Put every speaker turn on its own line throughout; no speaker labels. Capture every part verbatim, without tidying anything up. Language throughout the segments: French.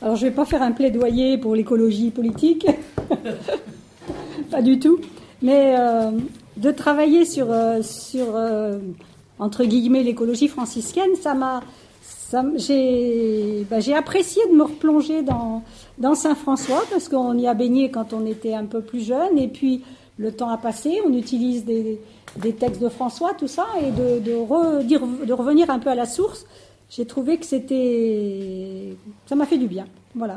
Alors, je ne vais pas faire un plaidoyer pour l'écologie politique, pas du tout, mais euh, de travailler sur, euh, sur euh, entre guillemets, l'écologie franciscaine, ça m'a, ça, j'ai, ben, j'ai apprécié de me replonger dans, dans Saint-François, parce qu'on y a baigné quand on était un peu plus jeune, et puis le temps a passé, on utilise des, des textes de François, tout ça, et de, de, re, dire, de revenir un peu à la source. J'ai trouvé que c'était... ça m'a fait du bien, voilà.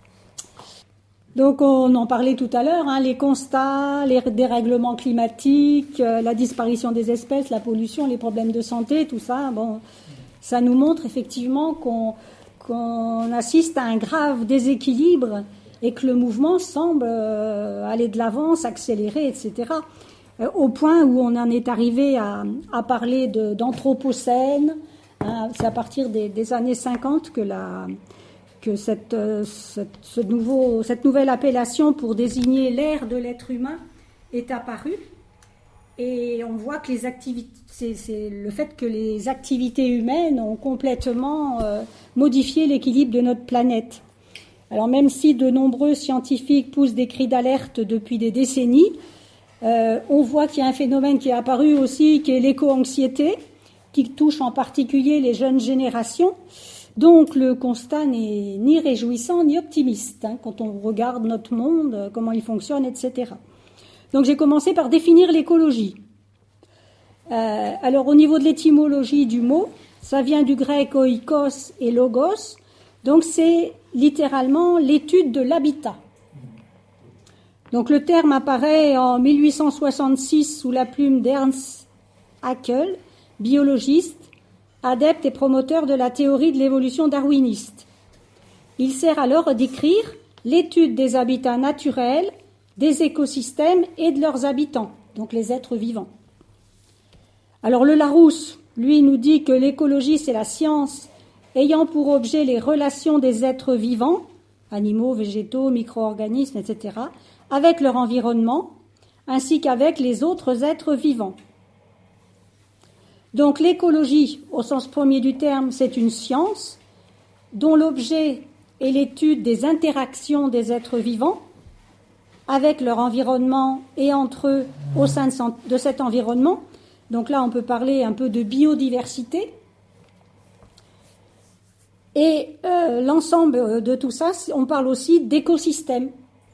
Donc on en parlait tout à l'heure, hein, les constats, les dérèglements climatiques, euh, la disparition des espèces, la pollution, les problèmes de santé, tout ça, bon, ça nous montre effectivement qu'on, qu'on assiste à un grave déséquilibre et que le mouvement semble euh, aller de l'avant, s'accélérer, et cetera. Euh, au point où on en est arrivé à, à parler de, d'anthropocène. Hein, c'est à partir des, des années cinquante que, la, que cette, euh, cette, ce nouveau, cette nouvelle appellation pour désigner l'ère de l'être humain est apparue. Et on voit que les activités, c'est, c'est le fait que les activités humaines ont complètement euh, modifié l'équilibre de notre planète. Alors même si de nombreux scientifiques poussent des cris d'alerte depuis des décennies, euh, on voit qu'il y a un phénomène qui est apparu aussi, qui est l'éco-anxiété, qui touche en particulier les jeunes générations. Donc le constat n'est ni réjouissant ni optimiste, hein, quand on regarde notre monde, comment il fonctionne, et cetera. Donc j'ai commencé par définir l'écologie. Euh, alors au niveau de l'étymologie du mot, ça vient du grec oikos et logos, donc c'est littéralement l'étude de l'habitat. Donc le terme apparaît en mille huit cent soixante-six sous la plume d'Ernst Haeckel, biologiste, adepte et promoteur de la théorie de l'évolution darwiniste. Il sert alors à décrire l'étude des habitats naturels, des écosystèmes et de leurs habitants, donc les êtres vivants. Alors le Larousse, lui, nous dit que l'écologie, c'est la science ayant pour objet les relations des êtres vivants, animaux, végétaux, micro-organismes, et cetera, avec leur environnement, ainsi qu'avec les autres êtres vivants. Donc l'écologie, au sens premier du terme, c'est une science dont l'objet est l'étude des interactions des êtres vivants avec leur environnement et entre eux au sein de cet environnement. Donc là, on peut parler un peu de biodiversité. Et euh, l'ensemble de tout ça, on parle aussi d'écosystème.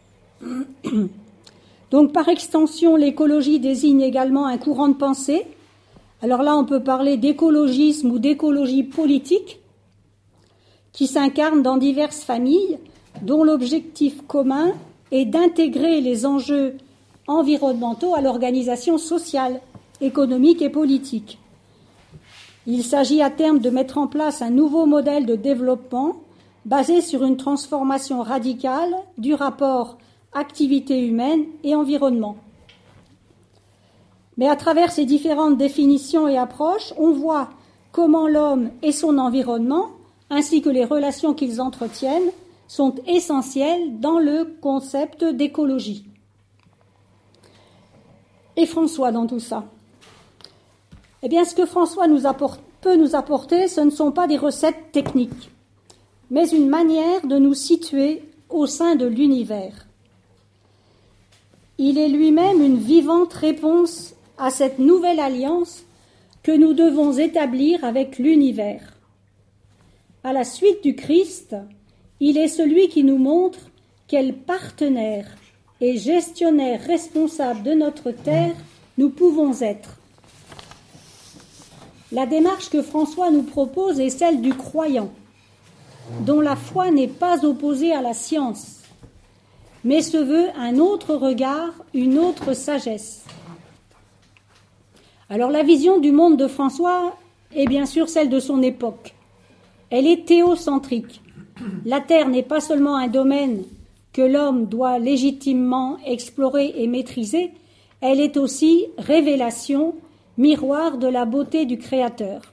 Donc par extension, l'écologie désigne également un courant de pensée. Alors là, on peut parler d'écologisme ou d'écologie politique qui s'incarne dans diverses familles dont l'objectif commun est d'intégrer les enjeux environnementaux à l'organisation sociale, économique et politique. Il s'agit à terme de mettre en place un nouveau modèle de développement basé sur une transformation radicale du rapport activité humaine et environnement. Mais à travers ces différentes définitions et approches, on voit comment l'homme et son environnement, ainsi que les relations qu'ils entretiennent, sont essentiels dans le concept d'écologie. Et François dans tout ça ? Eh bien, ce que François nous apporte, peut nous apporter, ce ne sont pas des recettes techniques, mais une manière de nous situer au sein de l'univers. Il est lui-même une vivante réponse à cette nouvelle alliance que nous devons établir avec l'univers. À la suite du Christ, il est celui qui nous montre quel partenaire et gestionnaire responsable de notre terre nous pouvons être. La démarche que François nous propose est celle du croyant, dont la foi n'est pas opposée à la science, mais se veut un autre regard, une autre sagesse. Alors la vision du monde de François est bien sûr celle de son époque. Elle est théocentrique. La Terre n'est pas seulement un domaine que l'homme doit légitimement explorer et maîtriser, elle est aussi révélation, miroir de la beauté du Créateur.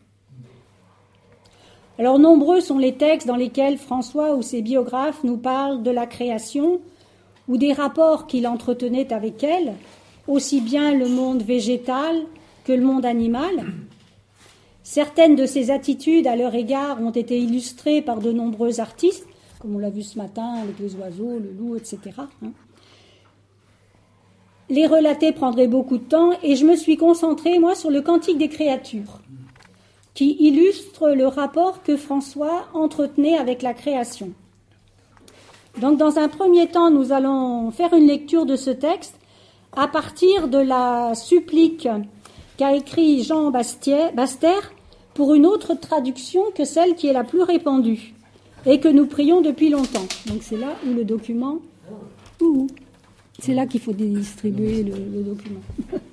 Alors nombreux sont les textes dans lesquels François ou ses biographes nous parlent de la création ou des rapports qu'il entretenait avec elle, aussi bien le monde végétal que le monde animal. Certaines de ses attitudes à leur égard ont été illustrées par de nombreux artistes, comme on l'a vu ce matin, avec les oiseaux, le loup, et cetera. Hein. Les relater prendrait beaucoup de temps, et je me suis concentrée, moi, sur le Cantique des créatures, qui illustre le rapport que François entretenait avec la création. Donc, dans un premier temps, nous allons faire une lecture de ce texte à partir de la supplique qu'a écrit Jean Bastier, Baster pour une autre traduction que celle qui est la plus répandue et que nous prions depuis longtemps. Donc, c'est là où le document... Ouh, c'est là qu'il faut distribuer le, le document. Je n'ai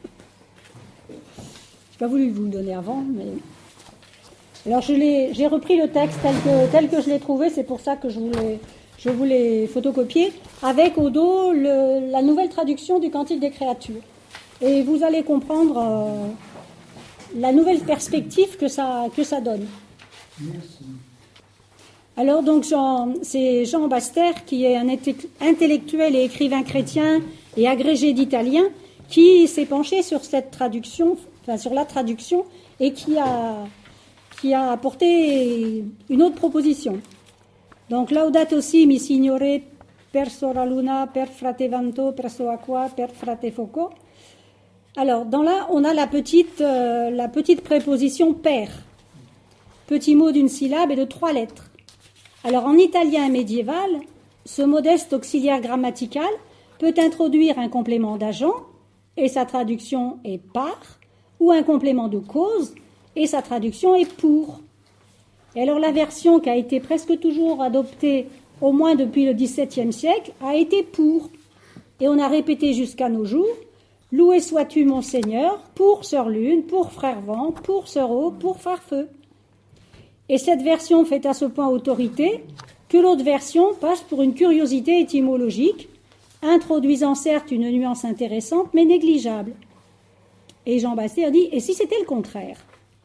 pas voulu vous le donner avant, mais... Alors, je l'ai, j'ai repris le texte tel que, tel que je l'ai trouvé, c'est pour ça que je voulais... Je vous l'ai photocopié, avec au dos le, la nouvelle traduction du Cantique des créatures. Et vous allez comprendre euh, la nouvelle perspective que ça, que ça donne. Merci. Alors, donc, Jean, c'est Jean Baster, qui est un intellectuel et écrivain chrétien et agrégé d'italien, qui s'est penché sur cette traduction, enfin, sur la traduction, et qui a, qui a apporté une autre proposition. Donc, Laudato si mi signore per sora luna, per frate vento, per sua acqua, per frate foco. Alors, dans là, on a la petite, euh, la petite préposition per. Petit mot d'une syllabe et de trois lettres. Alors, en italien médiéval, ce modeste auxiliaire grammatical peut introduire un complément d'agent, et sa traduction est par, ou un complément de cause, et sa traduction est pour. Et alors la version qui a été presque toujours adoptée, au moins depuis le dix-septième siècle, a été pour. Et on a répété jusqu'à nos jours, « Loué sois-tu mon Seigneur, pour Sœur Lune, pour Frère Vent, pour Sœur Eau, pour Frère Feu ». Et cette version fait à ce point autorité que l'autre version passe pour une curiosité étymologique, introduisant certes une nuance intéressante, mais négligeable. Et Jean Bastier dit « Et si c'était le contraire ?»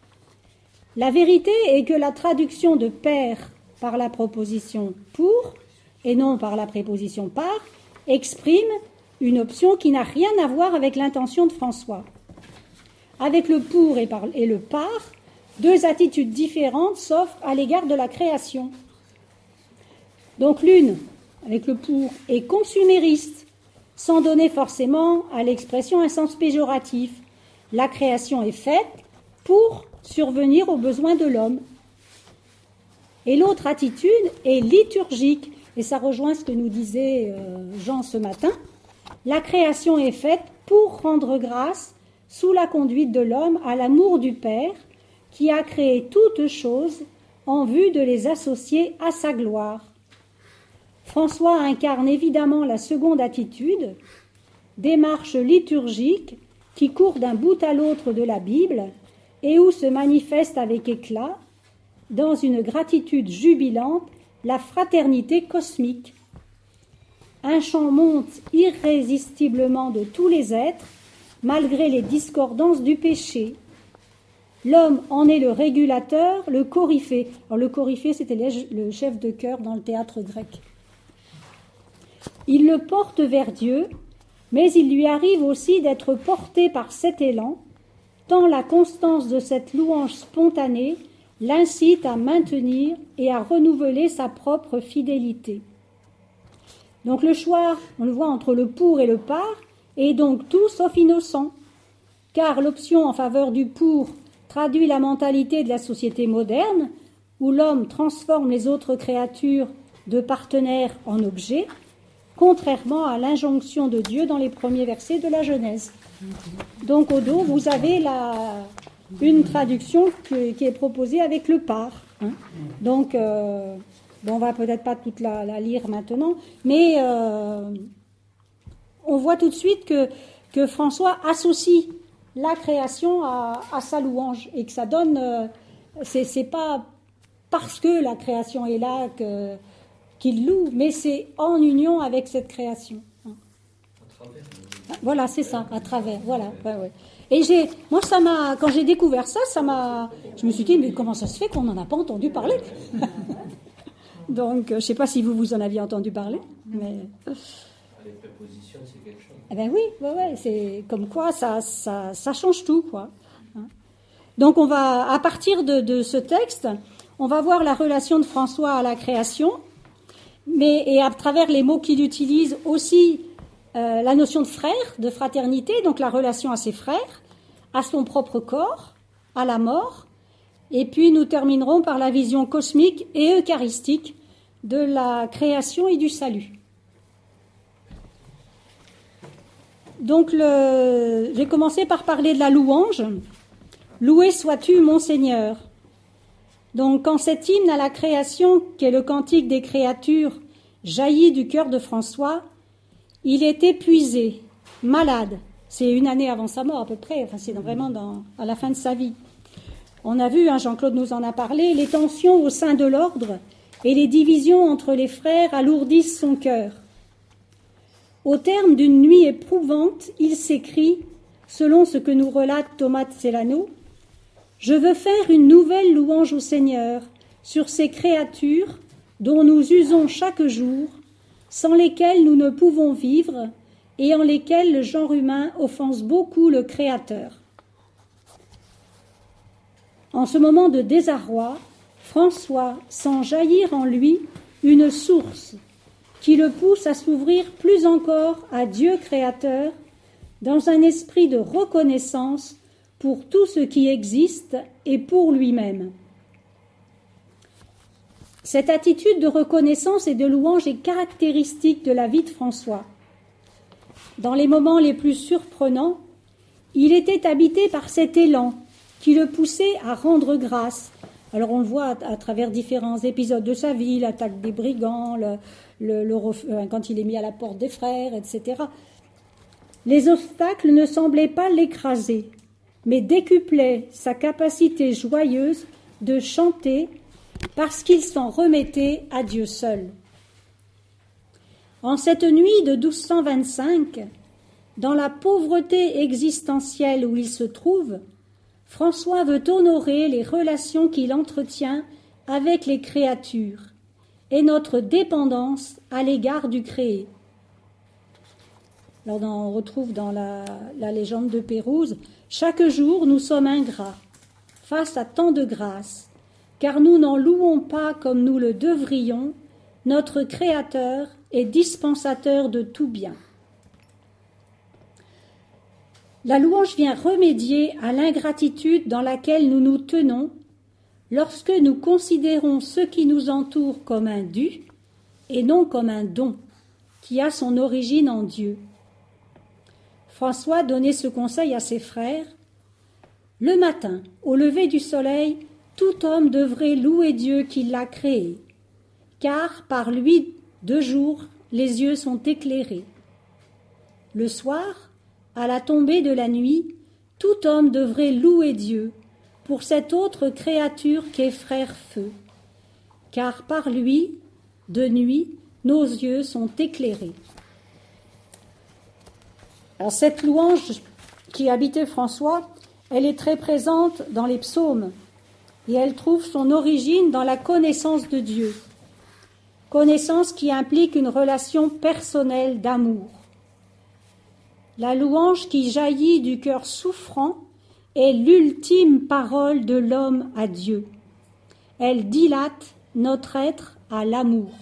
La vérité est que la traduction de père par la proposition pour et non par la préposition par exprime une option qui n'a rien à voir avec l'intention de François. Avec le pour et, par, et le par, deux attitudes différentes s'offrent à l'égard de la création. Donc l'une, avec le pour, est consumériste, sans donner forcément à l'expression un sens péjoratif. La création est faite pour survenir aux besoins de l'homme. Et l'autre attitude est liturgique, et ça rejoint ce que nous disait euh, Jean ce matin. La création est faite pour rendre grâce, sous la conduite de l'homme, à l'amour du Père, qui a créé toutes choses en vue de les associer à sa gloire. François incarne évidemment la seconde attitude, démarche liturgique qui court d'un bout à l'autre de la Bible, et où se manifeste avec éclat, dans une gratitude jubilante, la fraternité cosmique. Un chant monte irrésistiblement de tous les êtres, malgré les discordances du péché. L'homme en est le régulateur, le coryphée. Alors le coryphée, c'était le chef de chœur dans le théâtre grec. Il le porte vers Dieu, mais il lui arrive aussi d'être porté par cet élan, tant la constance de cette louange spontanée l'incite à maintenir et à renouveler sa propre fidélité. Donc le choix, on le voit entre le pour et le par, est donc tout sauf innocent, car l'option en faveur du pour traduit la mentalité de la société moderne, où l'homme transforme les autres créatures de partenaires en objets, contrairement à l'injonction de Dieu dans les premiers versets de la Genèse. Donc au dos, vous avez la, une traduction qui, qui est proposée avec le par. Hein. Donc, euh, bon, on va peut-être pas toute la, la lire maintenant, mais euh, on voit tout de suite que, que François associe la création à, à sa louange et que ça donne... Euh, c'est, c'est pas parce que la création est là que, qu'il loue, mais c'est en union avec cette création. Hein. Voilà, c'est ça, à travers, voilà. Ouais, ouais. Et j'ai, moi, ça m'a, quand j'ai découvert ça, ça m'a, je me suis dit, mais comment ça se fait qu'on n'en a pas entendu parler? Donc, je ne sais pas si vous, vous en aviez entendu parler, mais...
Les prépositions, c'est quelque chose.
Eh ben oui, ouais, ouais, c'est comme quoi ça, ça, ça change tout, quoi. Donc, on va, à partir de, de ce texte, on va voir la relation de François à la création, mais, et à travers les mots qu'il utilise aussi euh, la notion de frère, de fraternité, donc la relation à ses frères, à son propre corps, à la mort, et puis nous terminerons par la vision cosmique et eucharistique de la création et du salut. Donc, le, j'ai commencé par parler de la louange. Loué sois-tu, mon Seigneur. Donc, quand cet hymne à la création, qui est le cantique des créatures, jaillit du cœur de François, il est épuisé, malade. C'est une année avant sa mort à peu près, enfin, c'est vraiment dans, à la fin de sa vie. On a vu, hein, Jean-Claude nous en a parlé, les tensions au sein de l'ordre et les divisions entre les frères alourdissent son cœur. Au terme d'une nuit éprouvante, il s'écrie, selon ce que nous relate Thomas de Celano, « Je veux faire une nouvelle louange au Seigneur sur ces créatures dont nous usons chaque jour, sans lesquelles nous ne pouvons vivre et en lesquelles le genre humain offense beaucoup le Créateur. » En ce moment de désarroi, François sent jaillir en lui une source qui le pousse à s'ouvrir plus encore à Dieu créateur dans un esprit de reconnaissance pour tout ce qui existe et pour lui-même. Cette attitude de reconnaissance et de louange est caractéristique de la vie de François. Dans les moments les plus surprenants, il était habité par cet élan qui le poussait à rendre grâce. Alors on le voit à, à travers différents épisodes de sa vie, l'attaque des brigands, le, le, le, euh, quand il est mis à la porte des frères, et cetera. Les obstacles ne semblaient pas l'écraser, mais décuplaient sa capacité joyeuse de chanter parce qu'il s'en remettait à Dieu seul. En cette nuit de douze cent vingt-cinq, dans la pauvreté existentielle où il se trouve, François veut honorer les relations qu'il entretient avec les créatures et notre dépendance à l'égard du créé. Alors on retrouve dans la, la légende de Pérouse, « Chaque jour nous sommes ingrats face à tant de grâce, car nous n'en louons pas comme nous le devrions, notre Créateur et dispensateur de tout bien. » La louange vient remédier à l'ingratitude dans laquelle nous nous tenons lorsque nous considérons ce qui nous entoure comme un dû et non comme un don qui a son origine en Dieu. François donnait ce conseil à ses frères. « Le matin, au lever du soleil, tout homme devrait louer Dieu qui l'a créé, car par lui, de jour, les yeux sont éclairés. Le soir, à la tombée de la nuit, tout homme devrait louer Dieu pour cette autre créature qu'est frère feu, car par lui, de nuit, nos yeux sont éclairés. » Alors cette louange qui habitait François, elle est très présente dans les psaumes et elle trouve son origine dans la connaissance de Dieu, connaissance qui implique une relation personnelle d'amour. La louange qui jaillit du cœur souffrant est l'ultime parole de l'homme à Dieu. Elle dilate notre être à l'amour.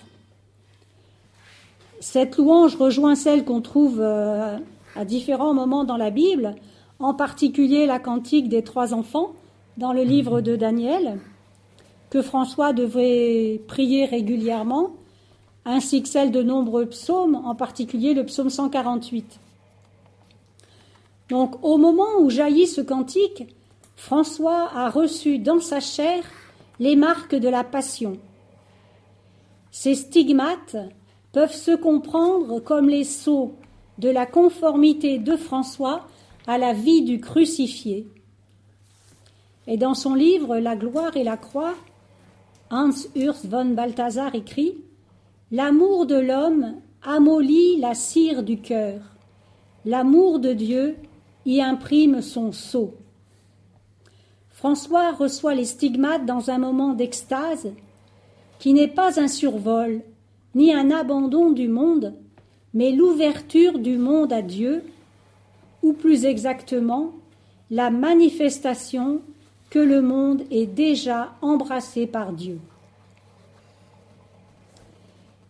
Cette louange rejoint celle qu'on trouve à différents moments dans la Bible, en particulier la cantique des trois enfants dans le livre de Daniel, que François devait prier régulièrement, ainsi que celle de nombreux psaumes, en particulier le psaume cent quarante-huit. Donc, au moment où jaillit ce cantique, François a reçu dans sa chair les marques de la passion. Ces stigmates peuvent se comprendre comme les sceaux de la conformité de François à la vie du crucifié. Et dans son livre « La gloire et la croix », Hans Urs von Balthasar écrit « L'amour de l'homme amollit la cire du cœur. L'amour de Dieu y imprime son sceau. » François reçoit les stigmates dans un moment d'extase qui n'est pas un survol, ni un abandon du monde, mais l'ouverture du monde à Dieu, ou plus exactement, la manifestation que le monde est déjà embrassé par Dieu.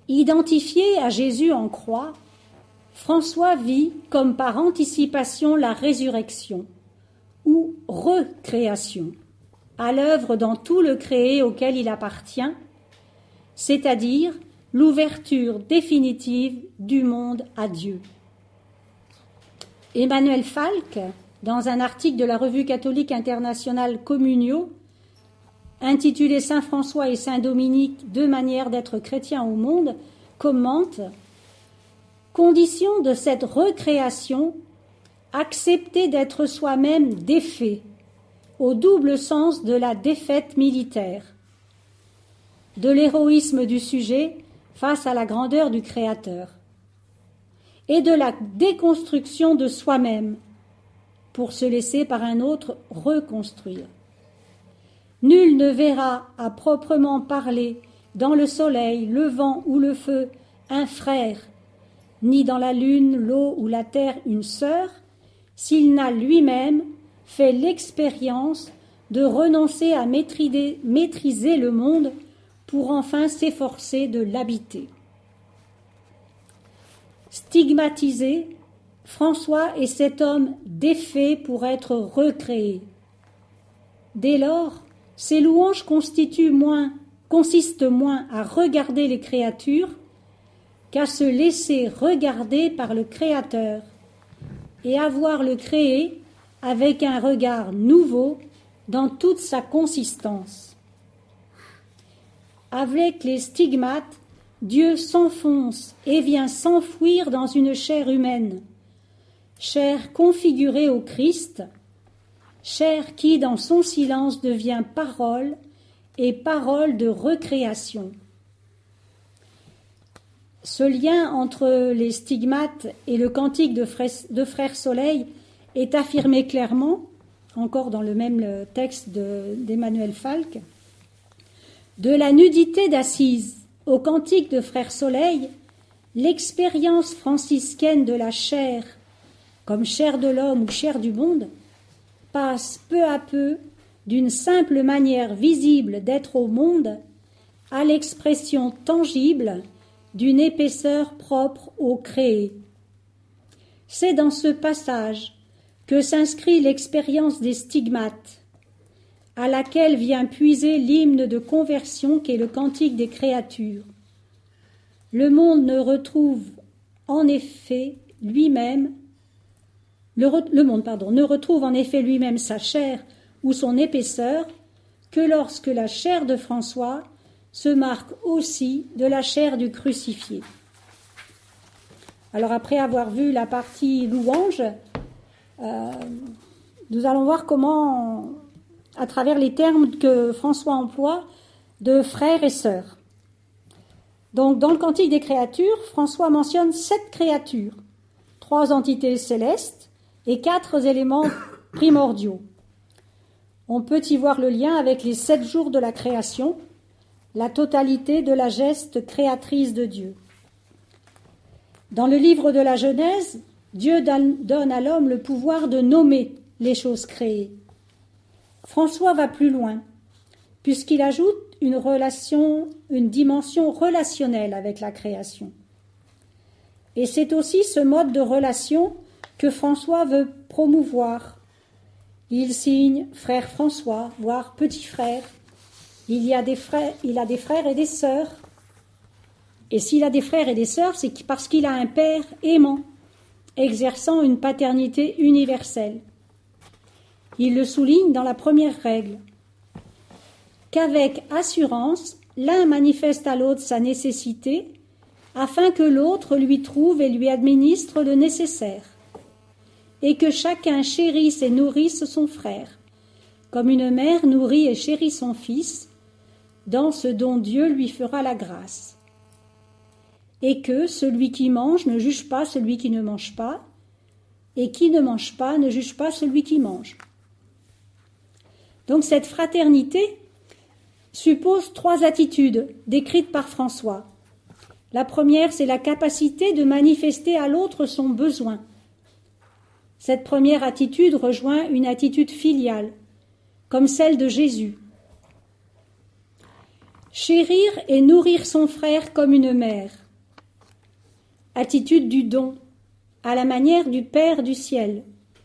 Identifié à Jésus en croix, François vit comme par anticipation la résurrection ou recréation, à l'œuvre dans tout le créé auquel il appartient, c'est-à-dire l'ouverture définitive du monde à Dieu. Emmanuel Falk, dans un article de la Revue catholique internationale Communio, intitulé Saint François et Saint Dominique, deux manières d'être chrétien au monde, commente « Condition de cette recréation, accepter d'être soi-même défait, au double sens de la défaite militaire, de l'héroïsme du sujet face à la grandeur du Créateur, et de la déconstruction de soi-même pour se laisser par un autre reconstruire. Nul ne verra à proprement parler dans le soleil, le vent ou le feu un frère, ni dans la lune, l'eau ou la terre une sœur, s'il n'a lui-même fait l'expérience de renoncer à maîtriser, maîtriser le monde pour enfin s'efforcer de l'habiter. » Stigmatisé, François est cet homme défait pour être recréé. Dès lors, ses louanges constituent moins, consistent moins à regarder les créatures qu'à se laisser regarder par le Créateur et à voir le créé avec un regard nouveau dans toute sa consistance. Avec les stigmates, Dieu s'enfonce et vient s'enfouir dans une chair humaine, chair configurée au Christ, chair qui, dans son silence, devient parole et parole de recréation. Ce lien entre les stigmates et le cantique de Frère, de Frère Soleil est affirmé clairement, encore dans le même texte de, d'Emmanuel Falk. De la nudité d'Assise au cantique de Frère Soleil, l'expérience franciscaine de la chair, comme chair de l'homme ou chair du monde, passe peu à peu d'une simple manière visible d'être au monde à l'expression tangible d'une épaisseur propre au créé. C'est dans ce passage que s'inscrit l'expérience des stigmates, à laquelle vient puiser l'hymne de conversion qu'est le cantique des créatures. Le monde ne retrouve en effet lui-même Le, re, le monde pardon, ne retrouve en effet lui-même sa chair ou son épaisseur que lorsque la chair de François se marque aussi de la chair du crucifié. Alors après avoir vu la partie louange, euh, nous allons voir comment, à travers les termes que François emploie, de frères et sœurs. Donc dans le Cantique des créatures, François mentionne sept créatures, trois entités célestes, et quatre éléments primordiaux. On peut y voir le lien avec les sept jours de la création, la totalité de la geste créatrice de Dieu. Dans le livre de la Genèse, Dieu donne à l'homme le pouvoir de nommer les choses créées. François va plus loin, puisqu'il ajoute une relation, une dimension relationnelle avec la création. Et c'est aussi ce mode de relation que François veut promouvoir. Il signe frère François, voire petit frère. Il y a des frères, il a des frères et des sœurs. Et s'il a des frères et des sœurs, c'est parce qu'il a un père aimant, exerçant une paternité universelle. Il le souligne dans la première règle, qu'avec assurance, l'un manifeste à l'autre sa nécessité, afin que l'autre lui trouve et lui administre le nécessaire, et que chacun chérisse et nourrisse son frère, comme une mère nourrit et chérit son fils, dans ce dont Dieu lui fera la grâce. Et que celui qui mange ne juge pas celui qui ne mange pas, et qui ne mange pas ne juge pas celui qui mange. Donc cette fraternité suppose trois attitudes décrites par François. La première, c'est la capacité de manifester à l'autre son besoin. Cette première attitude rejoint une attitude filiale, comme celle de Jésus. Chérir et nourrir son frère comme une mère. Attitude du don, à la manière du Père du ciel.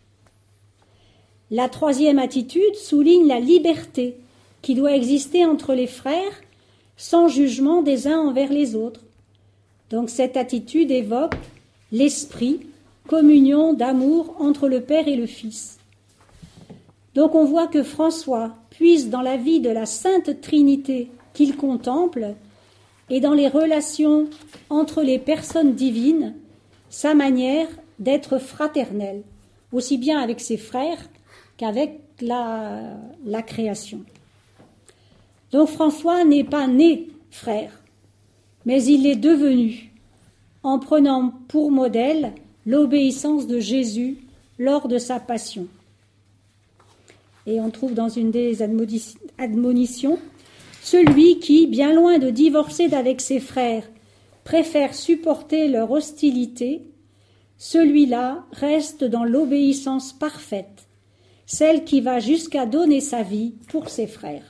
La troisième attitude souligne la liberté qui doit exister entre les frères sans jugement des uns envers les autres. Donc cette attitude évoque l'esprit, communion d'amour entre le Père et le Fils. Donc on voit que François puise dans la vie de la Sainte Trinité qu'il contemple et dans les relations entre les personnes divines, sa manière d'être fraternel, aussi bien avec ses frères qu'avec la, la création. Donc François n'est pas né frère, mais il l'est devenu, en prenant pour modèle l'obéissance de Jésus lors de sa passion. Et on trouve dans une des admonitions, celui qui, bien loin de divorcer d'avec ses frères, préfère supporter leur hostilité, celui-là reste dans l'obéissance parfaite, celle qui va jusqu'à donner sa vie pour ses frères.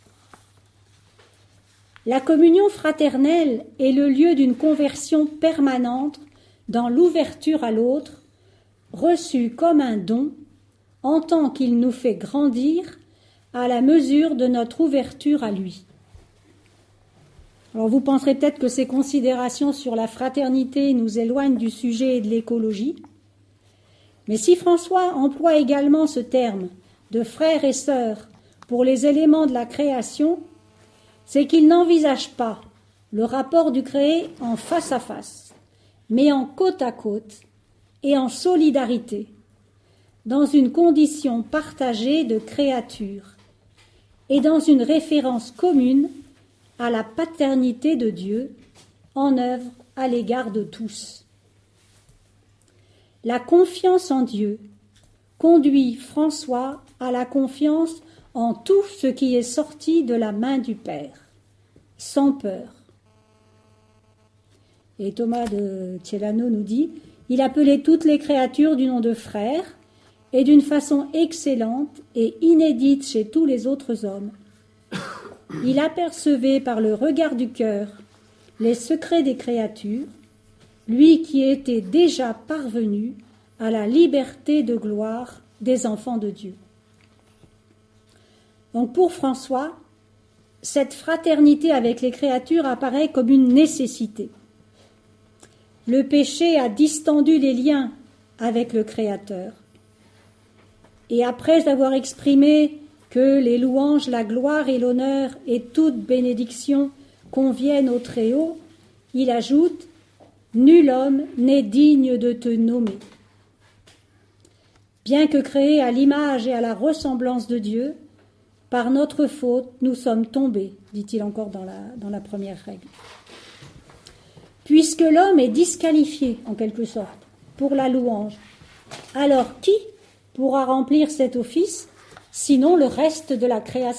La communion fraternelle est le lieu d'une conversion permanente dans l'ouverture à l'autre, reçue comme un don, en tant qu'il nous fait grandir à la mesure de notre ouverture à lui. Alors vous penserez peut-être que ces considérations sur la fraternité nous éloignent du sujet et de l'écologie, mais si François emploie également ce terme de frères et sœurs pour les éléments de la création, c'est qu'il n'envisage pas le rapport du créé en face à face, mais en côte à côte et en solidarité, dans une condition partagée de créature et dans une référence commune à la paternité de Dieu en œuvre à l'égard de tous. La confiance en Dieu conduit François à la confiance en tout ce qui est sorti de la main du Père, sans peur. Et Thomas de Celano nous dit « Il appelait toutes les créatures du nom de frère et d'une façon excellente et inédite chez tous les autres hommes. Il apercevait par le regard du cœur les secrets des créatures, lui qui était déjà parvenu à la liberté de gloire des enfants de Dieu. » Donc pour François, cette fraternité avec les créatures apparaît comme une nécessité. Le péché a distendu les liens avec le Créateur. Et après avoir exprimé que les louanges, la gloire et l'honneur et toute bénédiction conviennent au Très-Haut, il ajoute « Nul homme n'est digne de te nommer ». Bien que créés à l'image et à la ressemblance de Dieu, par notre faute, nous sommes tombés, dit-il encore dans la, dans la première règle. Puisque l'homme est disqualifié, en quelque sorte, pour la louange, alors qui pourra remplir cet office, sinon le reste de la création ?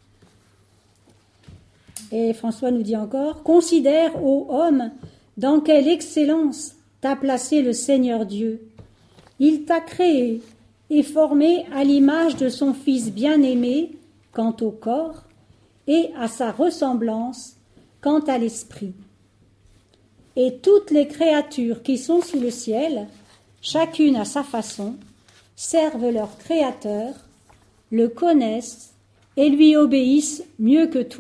Et François nous dit encore, « Considère, ô homme, dans quelle excellence t'a placé le Seigneur Dieu. Il t'a créé et formé à l'image de son Fils bien-aimé quant au corps et à sa ressemblance quant à l'esprit. Et toutes les créatures qui sont sous le ciel, chacune à sa façon, servent leur Créateur, le connaissent et lui obéissent mieux que toi. »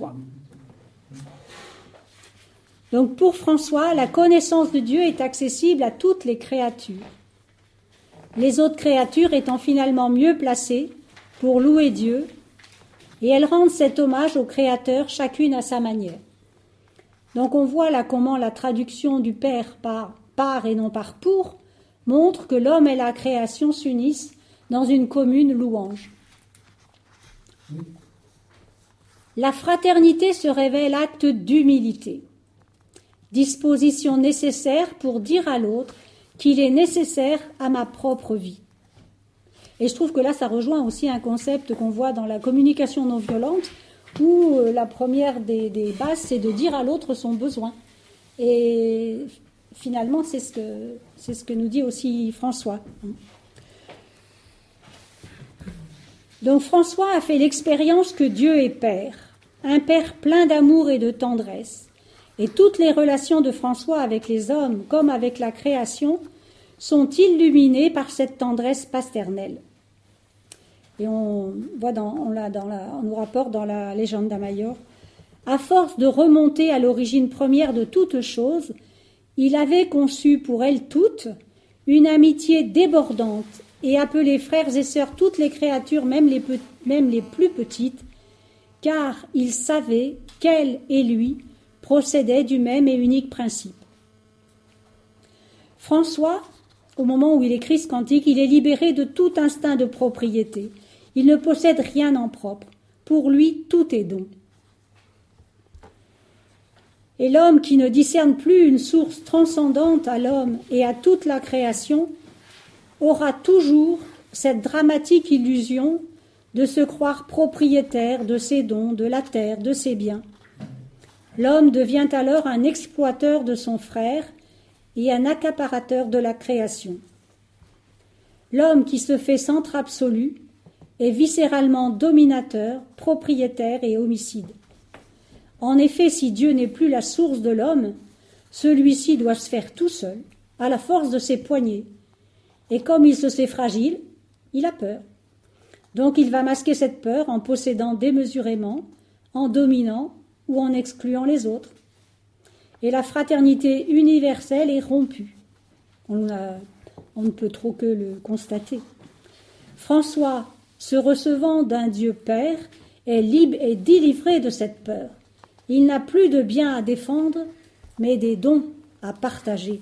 Donc pour François, la connaissance de Dieu est accessible à toutes les créatures. Les autres créatures étant finalement mieux placées pour louer Dieu, et elles rendent cet hommage au Créateur chacune à sa manière. Donc on voit là comment la traduction du Père par « par » et non par « pour » montre que l'homme et la création s'unissent dans une commune louange. La fraternité se révèle acte d'humilité, disposition nécessaire pour dire à l'autre qu'il est nécessaire à ma propre vie. Et je trouve que là, ça rejoint aussi un concept qu'on voit dans la communication non violente, où la première des, des bases, c'est de dire à l'autre son besoin. Et finalement, c'est ce que, c'est ce que nous dit aussi François. Donc François a fait l'expérience que Dieu est Père. un père plein d'amour et de tendresse. Et toutes les relations de François avec les hommes comme avec la création sont illuminées par cette tendresse paternelle. Et on voit dans, on, l'a dans la, on nous rapporte dans la légende d'Amayor, à force de remonter à l'origine première de toutes choses, il avait conçu pour elles toutes une amitié débordante et appelé frères et sœurs toutes les créatures, même les, pe- même les plus petites, car il savait qu'elles et lui procédaient du même et unique principe. François, au moment où il écrit ce cantique, il est libéré de tout instinct de propriété. Il ne possède rien en propre. Pour lui, tout est don. Et l'homme qui ne discerne plus une source transcendante à l'homme et à toute la création aura toujours cette dramatique illusion de se croire propriétaire de ses dons, de la terre, de ses biens. L'homme devient alors un exploiteur de son frère et un accaparateur de la création. L'homme qui se fait centre absolu est viscéralement dominateur, propriétaire et homicide. En effet, si Dieu n'est plus la source de l'homme, celui-ci doit se faire tout seul, à la force de ses poignets. Et comme il se sait fragile, il a peur. Donc il va masquer cette peur en possédant démesurément, en dominant ou en excluant les autres. Et la fraternité universelle est rompue. On, a, on ne peut trop que le constater. François, se recevant d'un Dieu Père, est libre et délivré de cette peur. Il n'a plus de biens à défendre, mais des dons à partager.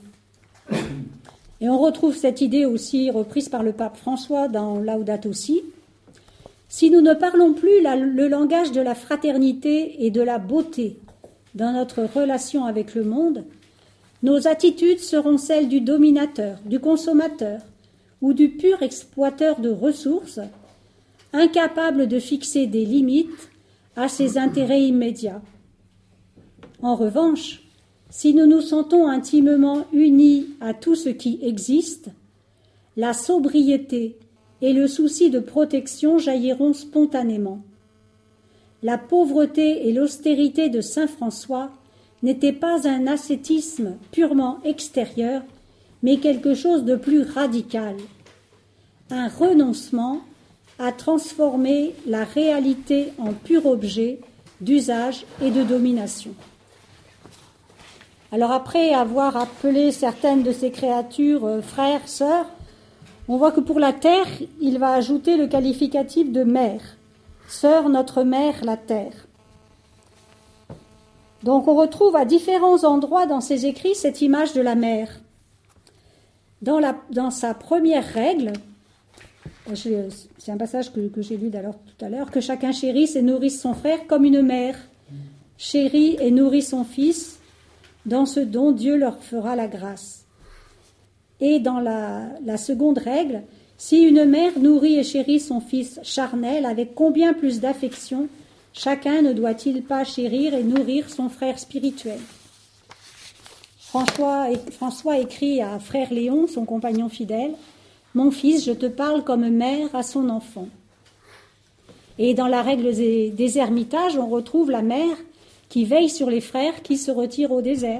Et on retrouve cette idée aussi reprise par le pape François dans Laudato Si. Si nous ne parlons plus la, le langage de la fraternité et de la beauté dans notre relation avec le monde, nos attitudes seront celles du dominateur, du consommateur ou du pur exploiteur de ressources, incapable de fixer des limites à ses intérêts immédiats. En revanche, si nous nous sentons intimement unis à tout ce qui existe, la sobriété et le souci de protection jailliront spontanément. La pauvreté et l'austérité de saint François n'étaient pas un ascétisme purement extérieur, mais quelque chose de plus radical, un renoncement à transformer la réalité en pur objet d'usage et de domination. Alors après avoir appelé certaines de ces créatures euh, frères, sœurs, on voit que pour la terre, il va ajouter le qualificatif de mère. Sœur, notre mère, la terre. Donc on retrouve à différents endroits dans ses écrits cette image de la mère. Dans, la, dans sa première règle, c'est un passage que, que j'ai lu d'ailleurs tout à l'heure, que chacun chérisse et nourrisse son frère comme une mère chérit et nourrit son fils. Dans ce don, Dieu leur fera la grâce. Et dans la, la seconde règle, si une mère nourrit et chérit son fils charnel, avec combien plus d'affection, chacun ne doit-il pas chérir et nourrir son frère spirituel ? François, François écrit à frère Léon, son compagnon fidèle, « Mon fils, je te parle comme mère à son enfant. » Et dans la règle des, des ermitages, on retrouve la mère qui veille sur les frères qui se retirent au désert.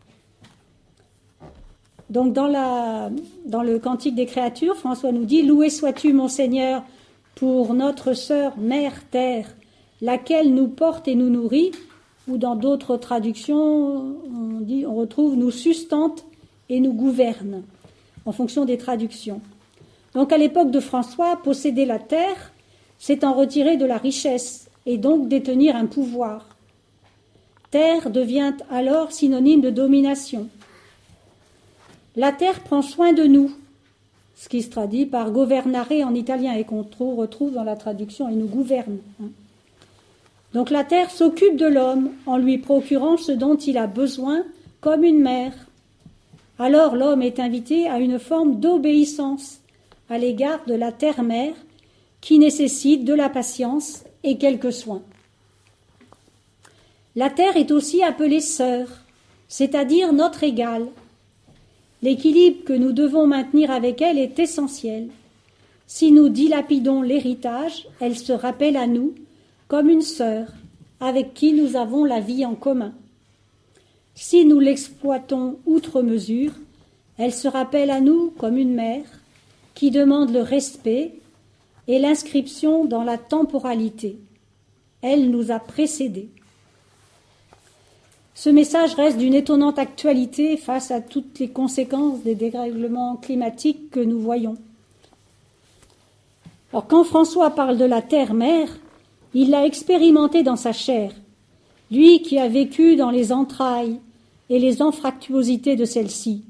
Donc dans, la, dans le Cantique des créatures, François nous dit « Loué sois-tu, mon Seigneur, pour notre sœur mère terre, laquelle nous porte et nous nourrit », ou dans d'autres traductions, on, dit, on retrouve « nous sustente et nous gouverne », en fonction des traductions. Donc à l'époque de François, posséder la terre, c'est en retirer de la richesse et donc détenir un pouvoir. Terre devient alors synonyme de domination. La terre prend soin de nous, ce qui se traduit par governare en italien et qu'on retrouve dans la traduction « et nous gouverne ». Donc la terre s'occupe de l'homme en lui procurant ce dont il a besoin comme une mère. Alors l'homme est invité à une forme d'obéissance à l'égard de la terre-mère qui nécessite de la patience et quelques soins. La terre est aussi appelée sœur, c'est-à-dire notre égale. L'équilibre que nous devons maintenir avec elle est essentiel. Si nous dilapidons l'héritage, elle se rappelle à nous comme une sœur, avec qui nous avons la vie en commun. Si nous l'exploitons outre mesure, elle se rappelle à nous comme une mère qui demande le respect et l'inscription dans la temporalité. Elle nous a précédés. Ce message reste d'une étonnante actualité face à toutes les conséquences des dérèglements climatiques que nous voyons. Alors, quand François parle de la terre-mère, il l'a expérimenté dans sa chair, lui qui a vécu dans les entrailles et les anfractuosités de celle-ci.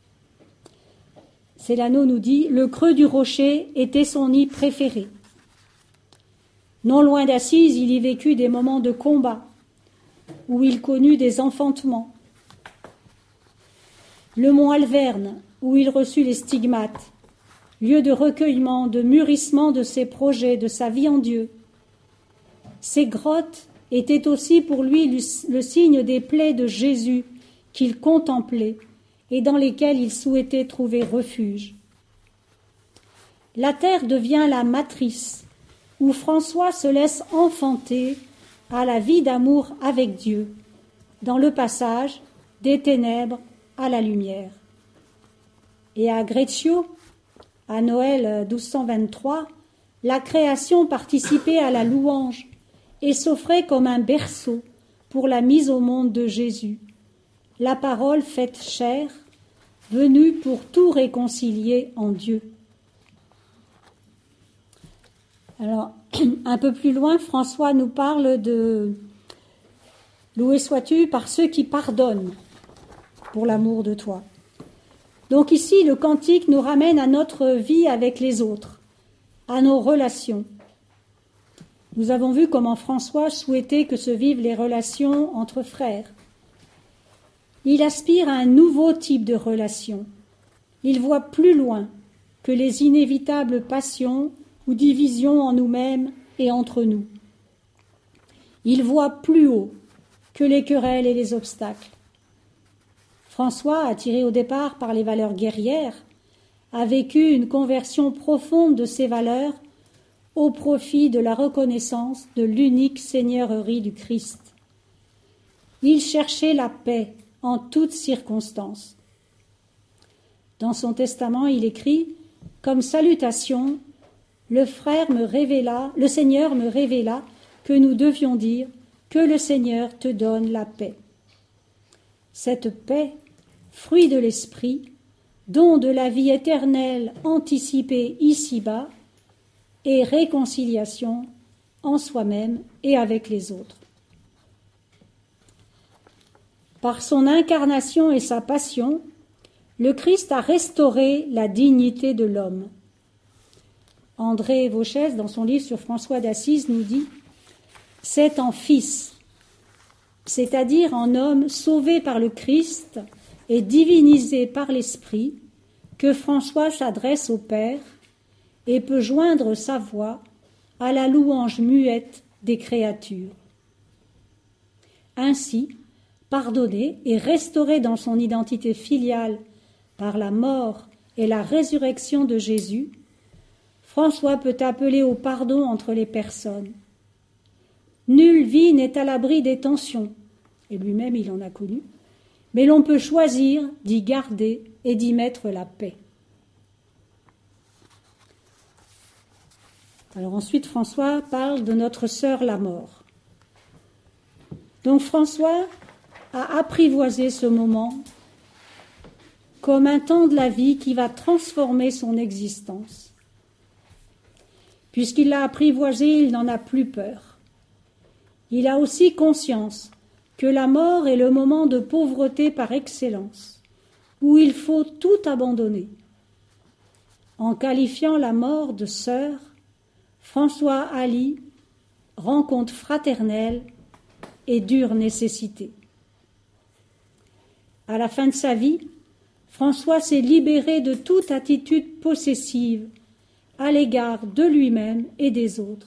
Célano nous dit « Le creux du rocher était son nid préféré ». Non loin d'Assise, il y vécut des moments de combat, où il connut des enfantements. Le mont Alverne, où il reçut les stigmates, lieu de recueillement, de mûrissement de ses projets, de sa vie en Dieu. Ces grottes étaient aussi pour lui le signe des plaies de Jésus qu'il contemplait et dans lesquelles il souhaitait trouver refuge. La terre devient la matrice, où François se laisse enfanter à la vie d'amour avec Dieu, dans le passage des ténèbres à la lumière. Et à Greccio, à Noël douze cent vingt-trois, la création participait à la louange et s'offrait comme un berceau pour la mise au monde de Jésus, la parole faite chair, venue pour tout réconcilier en Dieu. Alors, un peu plus loin, François nous parle de « Loué sois-tu par ceux qui pardonnent pour l'amour de toi ». Donc ici, le cantique nous ramène à notre vie avec les autres, à nos relations. Nous avons vu comment François souhaitait que se vivent les relations entre frères. Il aspire à un nouveau type de relation. Il voit plus loin que les inévitables passions ou divisions en nous-mêmes et entre nous. Il voit plus haut que les querelles et les obstacles. François, attiré au départ par les valeurs guerrières, a vécu une conversion profonde de ces valeurs au profit de la reconnaissance de l'unique seigneurie du Christ. Il cherchait la paix en toutes circonstances. Dans son testament, il écrit « Comme salutation, le frère me révéla, le Seigneur me révéla que nous devions dire que le Seigneur te donne la paix. » Cette paix, fruit de l'esprit, don de la vie éternelle anticipée ici-bas, et réconciliation en soi-même et avec les autres. Par son incarnation et sa passion, le Christ a restauré la dignité de l'homme. André Vauchès, dans son livre sur François d'Assise, nous dit « C'est en Fils, c'est-à-dire en homme sauvé par le Christ et divinisé par l'Esprit, que François s'adresse au Père et peut joindre sa voix à la louange muette des créatures. Ainsi, pardonné et restauré dans son identité filiale par la mort et la résurrection de Jésus, François peut appeler au pardon entre les personnes. Nulle vie n'est à l'abri des tensions, et lui-même il en a connu, mais l'on peut choisir d'y garder et d'y mettre la paix. Alors ensuite, François parle de notre sœur la mort. Donc François a apprivoisé ce moment comme un temps de la vie qui va transformer son existence. Puisqu'il l'a apprivoisé, il n'en a plus peur. Il a aussi conscience que la mort est le moment de pauvreté par excellence, où il faut tout abandonner. En qualifiant la mort de sœur, François allie rencontre fraternelle et dure nécessité. À la fin de sa vie, François s'est libéré de toute attitude possessive à l'égard de lui-même et des autres.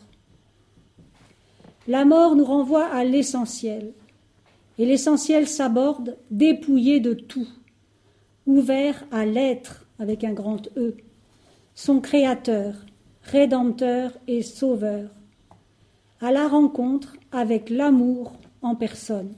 La mort nous renvoie à l'essentiel, et l'essentiel s'aborde dépouillé de tout, ouvert à l'être avec un grand E, son créateur, rédempteur et sauveur, à la rencontre avec l'amour en personne.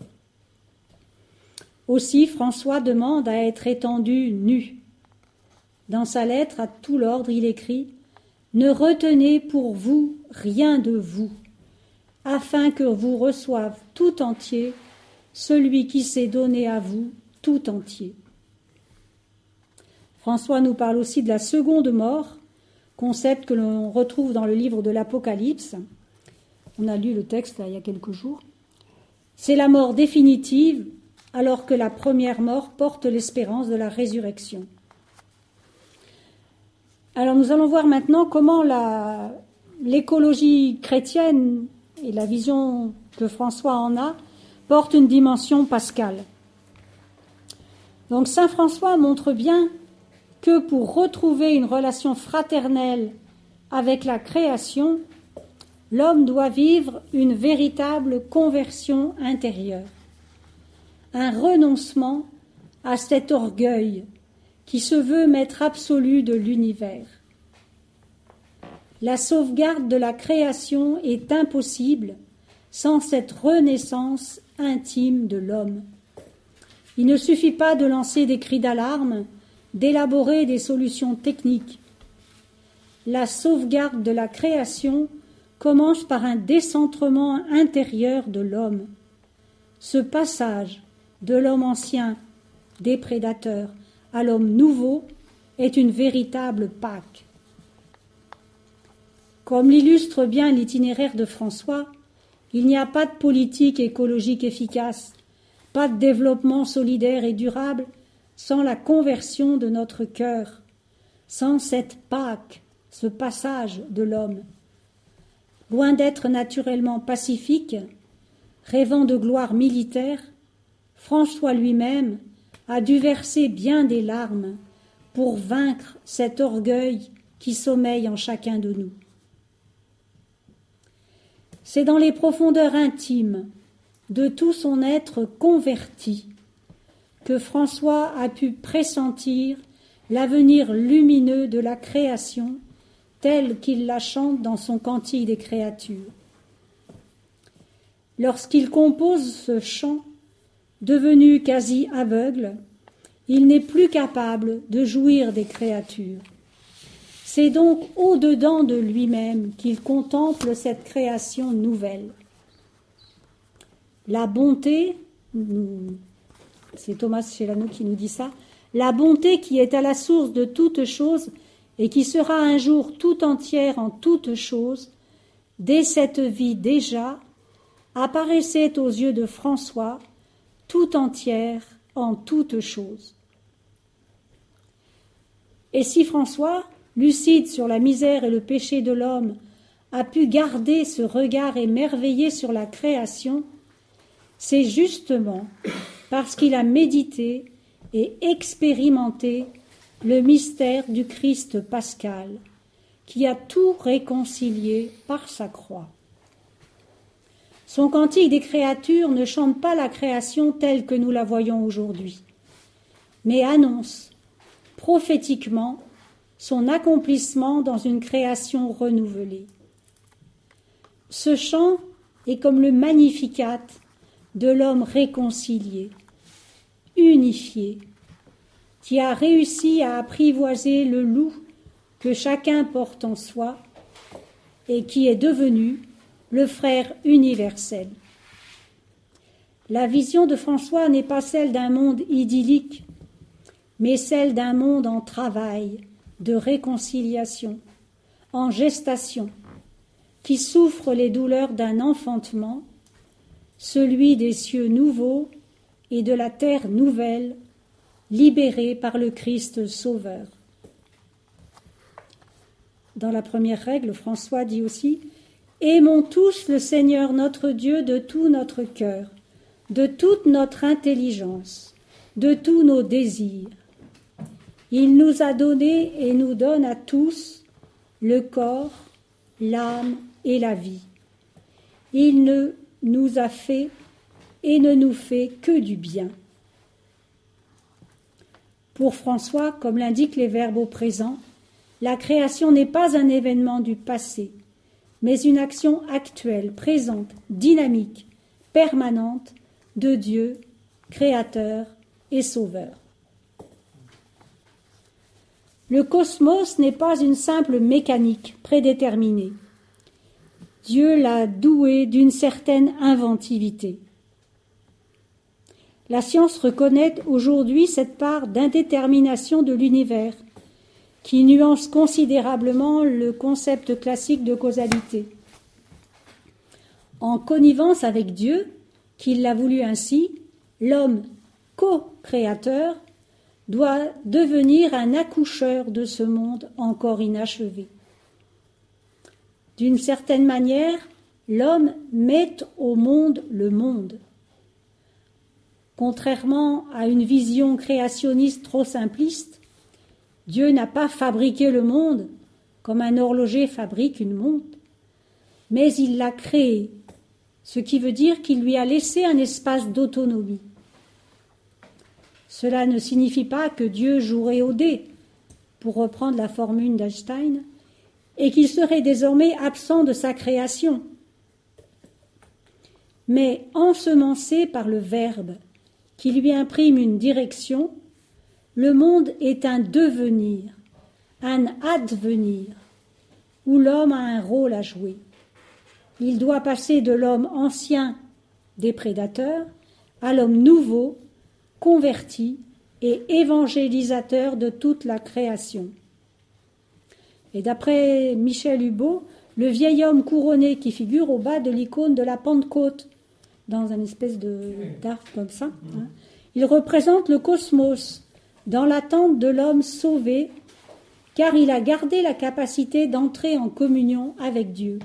Aussi, François demande à être étendu nu. Dans sa lettre à tout l'ordre, il écrit « Ne retenez pour vous rien de vous, afin que vous reçoive tout entier celui qui s'est donné à vous tout entier. » François nous parle aussi de la seconde mort, concept que l'on retrouve dans le livre de l'Apocalypse. On a lu le texte là, il y a quelques jours. C'est la mort définitive, alors que la première mort porte l'espérance de la résurrection. Alors nous allons voir maintenant comment la, l'écologie chrétienne et la vision que François en a portent une dimension pascale. Donc saint François montre bien que pour retrouver une relation fraternelle avec la création, l'homme doit vivre une véritable conversion intérieure, un renoncement à cet orgueil qui se veut maître absolu de l'univers. La sauvegarde de la création est impossible sans cette renaissance intime de l'homme. Il ne suffit pas de lancer des cris d'alarme, d'élaborer des solutions techniques. La sauvegarde de la création commence par un décentrement intérieur de l'homme. Ce passage de l'homme ancien, des prédateurs, à l'homme nouveau est une véritable Pâque. Comme l'illustre bien l'itinéraire de François, il n'y a pas de politique écologique efficace, pas de développement solidaire et durable sans la conversion de notre cœur, sans cette Pâque, ce passage de l'homme. Loin d'être naturellement pacifique, rêvant de gloire militaire, François lui-même a dû verser bien des larmes pour vaincre cet orgueil qui sommeille en chacun de nous. C'est dans les profondeurs intimes de tout son être converti que François a pu pressentir l'avenir lumineux de la création tel qu'il la chante dans son Cantique des créatures. Lorsqu'il compose ce chant, devenu quasi aveugle, il n'est plus capable de jouir des créatures. C'est donc au-dedans de lui-même qu'il contemple cette création nouvelle. La bonté, c'est Thomas Chelano qui nous dit ça, la bonté qui est à la source de toutes choses et qui sera un jour tout entière en toutes choses, dès cette vie déjà, apparaissait aux yeux de François tout entière en toutes choses. Et si François, lucide sur la misère et le péché de l'homme, a pu garder ce regard émerveillé sur la création, c'est justement parce qu'il a médité et expérimenté le mystère du Christ pascal, qui a tout réconcilié par sa croix. Son Cantique des créatures ne chante pas la création telle que nous la voyons aujourd'hui, mais annonce prophétiquement son accomplissement dans une création renouvelée. Ce chant est comme le Magnificat de l'homme réconcilié, unifié, qui a réussi à apprivoiser le loup que chacun porte en soi et qui est devenu le frère universel. La vision de François n'est pas celle d'un monde idyllique, mais celle d'un monde en travail, de réconciliation, en gestation, qui souffre les douleurs d'un enfantement, celui des cieux nouveaux et de la terre nouvelle, libérée par le Christ Sauveur. Dans la première règle, François dit aussi « Aimons tous le Seigneur notre Dieu de tout notre cœur, de toute notre intelligence, de tous nos désirs. Il nous a donné et nous donne à tous le corps, l'âme et la vie. Il ne nous a fait et ne nous fait que du bien. » Pour François, comme l'indiquent les verbes au présent, la création n'est pas un événement du passé, mais une action actuelle, présente, dynamique, permanente de Dieu, créateur et sauveur. Le cosmos n'est pas une simple mécanique prédéterminée. Dieu l'a doué d'une certaine inventivité. La science reconnaît aujourd'hui cette part d'indétermination de l'univers qui nuance considérablement le concept classique de causalité. En connivence avec Dieu, qui l'a voulu ainsi, l'homme co-créateur doit devenir un accoucheur de ce monde encore inachevé. D'une certaine manière, l'homme met au monde le monde. Contrairement à une vision créationniste trop simpliste, Dieu n'a pas fabriqué le monde comme un horloger fabrique une montre, mais il l'a créé, ce qui veut dire qu'il lui a laissé un espace d'autonomie. Cela ne signifie pas que Dieu jouerait au dé, pour reprendre la formule d'Einstein, et qu'il serait désormais absent de sa création. Mais ensemencé par le Verbe, qui lui imprime une direction, le monde est un devenir, un advenir, où l'homme a un rôle à jouer. Il doit passer de l'homme ancien, des prédateurs, à l'homme nouveau, converti et évangélisateur de toute la création. Et d'après Michel Hubeau, le vieil homme couronné qui figure au bas de l'icône de la Pentecôte, dans une espèce de d'arc comme ça, hein, il représente le cosmos dans l'attente de l'homme sauvé, car il a gardé la capacité d'entrer en communion avec Dieu.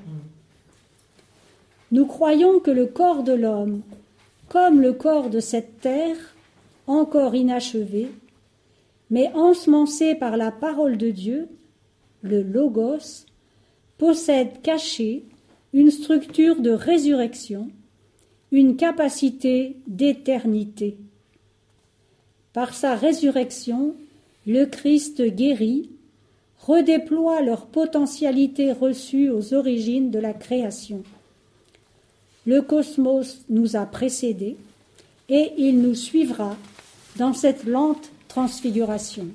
Nous croyons que le corps de l'homme, comme le corps de cette terre, encore inachevé, mais ensemencé par la parole de Dieu, le Logos, possède cachée une structure de résurrection, une capacité d'éternité. Par sa résurrection, le Christ guérit, redéploie leur potentialité reçue aux origines de la création. Le cosmos nous a précédés et il nous suivra dans cette lente transfiguration.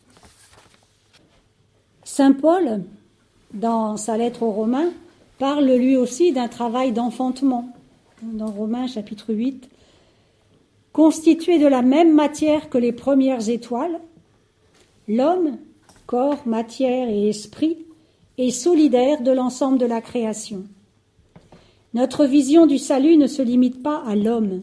Saint Paul, dans sa lettre aux Romains, parle lui aussi d'un travail d'enfantement. Dans Romains chapitre huit, constitué de la même matière que les premières étoiles, l'homme, corps, matière et esprit, est solidaire de l'ensemble de la création. Notre vision du salut ne se limite pas à l'homme.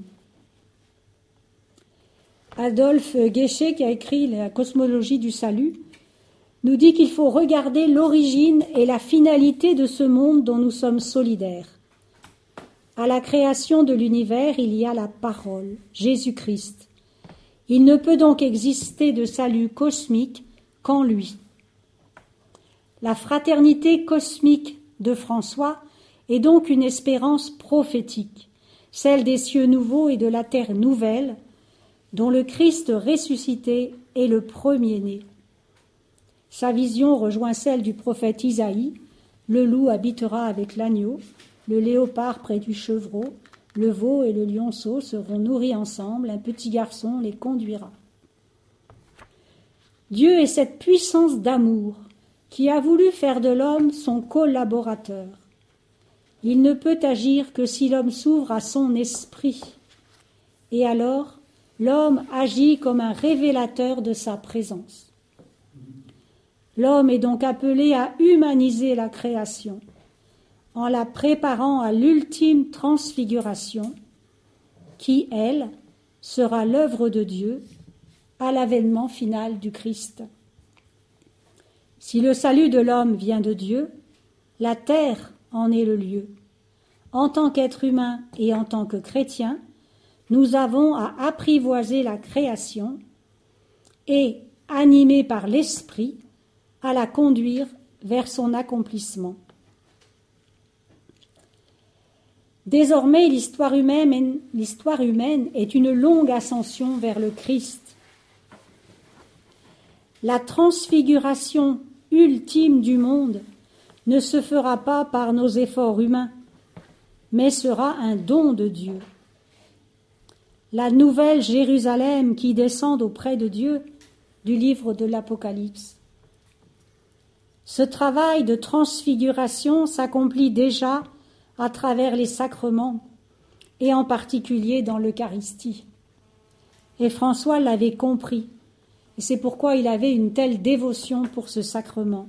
Adolphe Guéchet, qui a écrit la cosmologie du salut, nous dit qu'il faut regarder l'origine et la finalité de ce monde dont nous sommes solidaires. À la création de l'univers, il y a la parole, Jésus-Christ. Il ne peut donc exister de salut cosmique qu'en lui. La fraternité cosmique de François est donc une espérance prophétique, celle des cieux nouveaux et de la terre nouvelle, dont le Christ ressuscité est le premier-né. Sa vision rejoint celle du prophète Isaïe, le loup habitera avec l'agneau, le léopard près du chevreau, le veau et le lionceau seront nourris ensemble, un petit garçon les conduira. Dieu est cette puissance d'amour qui a voulu faire de l'homme son collaborateur. Il ne peut agir que si l'homme s'ouvre à son esprit. Et alors, l'homme agit comme un révélateur de sa présence. L'homme est donc appelé à humaniser la création, en la préparant à l'ultime transfiguration, qui, elle, sera l'œuvre de Dieu à l'avènement final du Christ. Si le salut de l'homme vient de Dieu, la terre en est le lieu. En tant qu'être humain et en tant que chrétien, nous avons à apprivoiser la création et, animés par l'esprit, à la conduire vers son accomplissement. Désormais, l'histoire humaine, l'histoire humaine est une longue ascension vers le Christ. La transfiguration ultime du monde ne se fera pas par nos efforts humains, mais sera un don de Dieu. La nouvelle Jérusalem qui descend auprès de Dieu, du livre de l'Apocalypse. Ce travail de transfiguration s'accomplit déjà à travers les sacrements, et en particulier dans l'Eucharistie. Et François l'avait compris, et c'est pourquoi il avait une telle dévotion pour ce sacrement.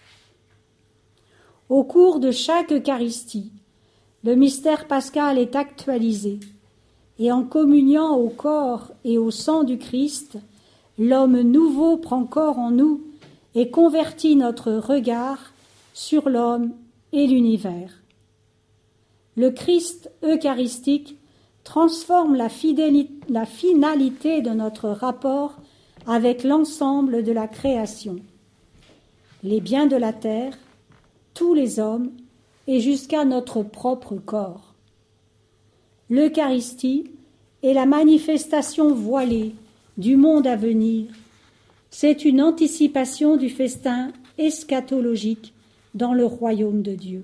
Au cours de chaque Eucharistie, le mystère pascal est actualisé, et en communiant au corps et au sang du Christ, l'homme nouveau prend corps en nous et convertit notre regard sur l'homme et l'univers. Le Christ eucharistique transforme la, fidélité, la finalité de notre rapport avec l'ensemble de la création, les biens de la terre, tous les hommes et jusqu'à notre propre corps. L'Eucharistie est la manifestation voilée du monde à venir. C'est une anticipation du festin eschatologique dans le royaume de Dieu.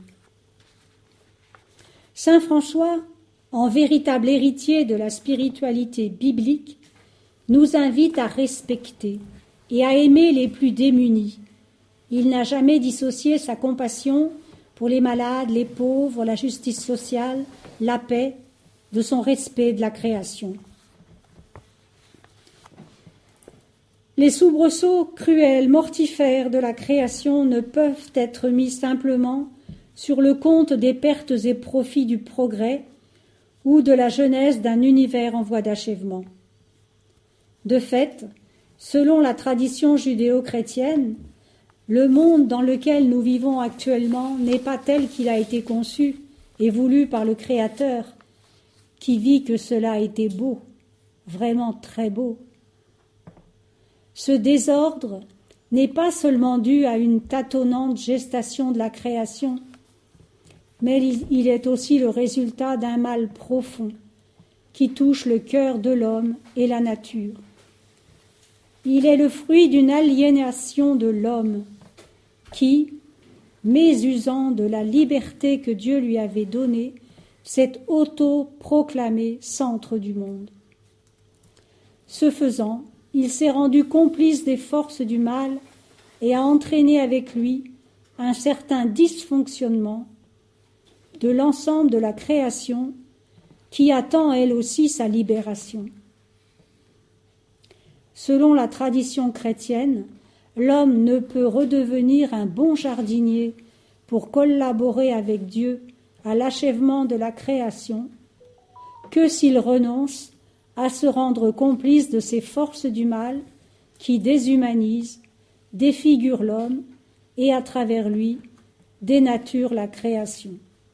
Saint François, en véritable héritier de la spiritualité biblique, nous invite à respecter et à aimer les plus démunis. Il n'a jamais dissocié sa compassion pour les malades, les pauvres, la justice sociale, la paix, de son respect de la création. Les soubresauts cruels, mortifères de la création ne peuvent être mis simplement sur le compte des pertes et profits du progrès ou de la jeunesse d'un univers en voie d'achèvement. De fait, selon la tradition judéo-chrétienne, le monde dans lequel nous vivons actuellement n'est pas tel qu'il a été conçu et voulu par le Créateur, qui vit que cela était beau, vraiment très beau. Ce désordre n'est pas seulement dû à une tâtonnante gestation de la création, mais il est aussi le résultat d'un mal profond qui touche le cœur de l'homme et la nature. Il est le fruit d'une aliénation de l'homme qui, mésusant de la liberté que Dieu lui avait donnée, s'est auto-proclamé centre du monde. Ce faisant, il s'est rendu complice des forces du mal et a entraîné avec lui un certain dysfonctionnement de l'ensemble de la création qui attend elle aussi sa libération. Selon la tradition chrétienne, l'homme ne peut redevenir un bon jardinier pour collaborer avec Dieu à l'achèvement de la création que s'il renonce à se rendre complice de ces forces du mal qui déshumanisent, défigurent l'homme et, à travers lui, dénaturent la création.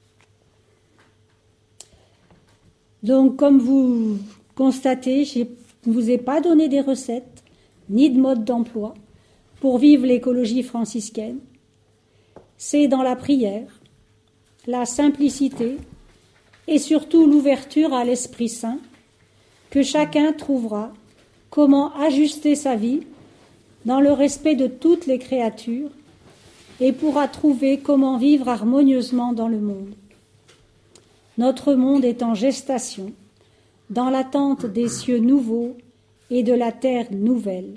Donc, comme vous constatez, je ne vous ai pas donné des recettes, ni de mode d'emploi pour vivre l'écologie franciscaine. C'est dans la prière, la simplicité et surtout l'ouverture à l'Esprit Saint que chacun trouvera comment ajuster sa vie dans le respect de toutes les créatures et pourra trouver comment vivre harmonieusement dans le monde. Notre monde est en gestation, dans l'attente des cieux nouveaux et de la terre nouvelle.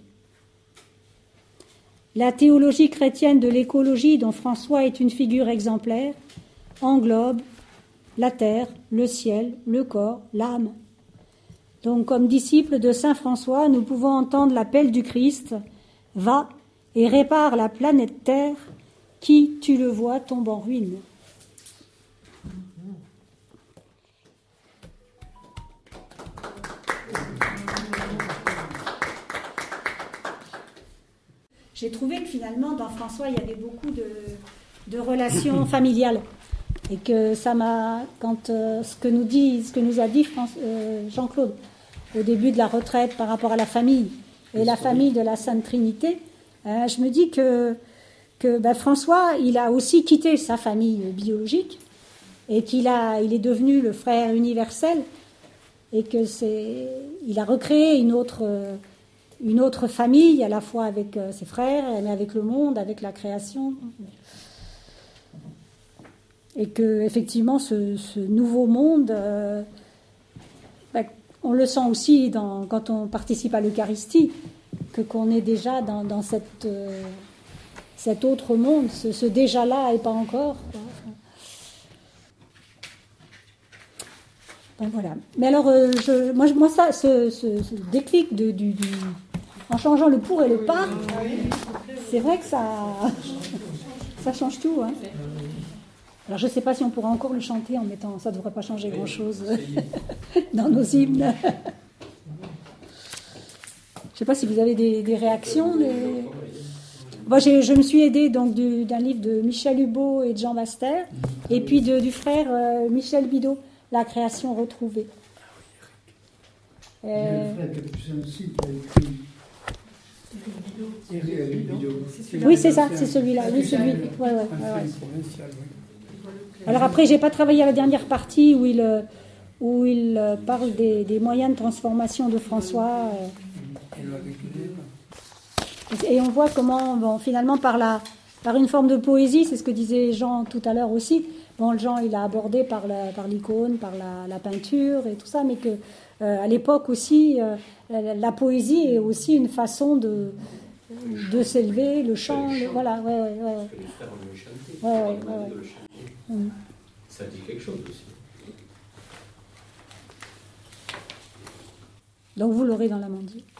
La théologie chrétienne de l'écologie, dont François est une figure exemplaire, englobe la terre, le ciel, le corps, l'âme. Donc, comme disciples de saint François, nous pouvons entendre l'appel du Christ « Va et répare la planète Terre qui, tu le vois, tombe en ruine ». J'ai trouvé que finalement, dans François, il y avait beaucoup de, de relations familiales. Et que ça m'a, quand euh, ce que nous dit, ce que nous a dit France, euh, Jean-Claude au début de la retraite par rapport à la famille et la famille de la Sainte Trinité, euh, je me dis que que ben, François, il a aussi quitté sa famille biologique et qu'il a, il est devenu le frère universel et que c'est, il a recréé une autre euh, une autre famille à la fois avec euh, ses frères, mais avec le monde, avec la création. et que effectivement ce, ce nouveau monde, euh, ben, on le sent aussi dans, quand on participe à l'Eucharistie, que qu'on est déjà dans, dans cette, euh, cet autre monde, ce, ce déjà-là et pas encore. Quoi. Ben voilà. Mais alors, euh, je, moi, moi, ça, ce, ce, ce déclic de, du, du, en changeant le pour et le par, c'est vrai que ça, ça change tout. Hein. Alors, je ne sais pas si on pourra encore le chanter en mettant, ça ne devrait pas changer grand-chose dans nos hymnes. Je ne sais pas si vous avez des, des réactions. Des... Moi, j'ai, je me suis aidée donc du, d'un livre de Michel Hubeau et de Jean Baster, et puis de, du frère euh, Michel Bidot, La création retrouvée.
Euh... Le frère Capucin aussi qui a écrit. Éric Bidot.
Oui, c'est ça, c'est celui-là. Oui, celui. Ouais, ouais, ouais, ouais. Alors après, j'ai pas travaillé à la dernière partie où il, où il parle des, des moyens de transformation de François. Et on voit comment, bon, finalement, par, la, par une forme de poésie, c'est ce que disait Jean tout à l'heure aussi. Bon, Jean, il a abordé par, la, par l'icône, par la, la peinture et tout ça, mais que euh, à l'époque aussi, euh, la, la poésie est aussi une façon de, de s'élever, le chant, le, voilà, ouais, ouais, ouais.
Parce que les frères ont le chanté,
ouais, ouais,
on
ouais.
de le chanter.
Mmh.
Ça dit quelque chose aussi.
Donc vous l'aurez dans l'amandine.